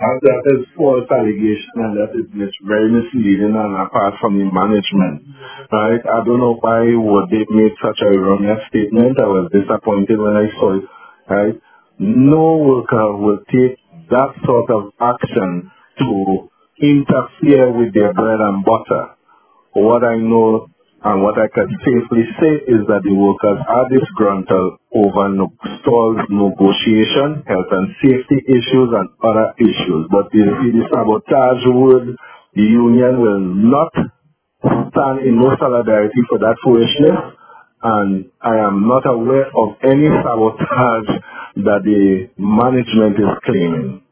That is false allegation and that is very misleading and apart from the management. Right? I don't know why would they make such a erroneous statement. I was disappointed when I saw it. Right? No worker will take that sort of action to interfere with their bread and butter. What I know and what I can safely say is that the workers are disgruntled over stalled negotiation, health and safety issues and other issues. But the sabotage word, the union will not stand in no solidarity for that foolishness, and I am not aware of any sabotage that the management is claiming.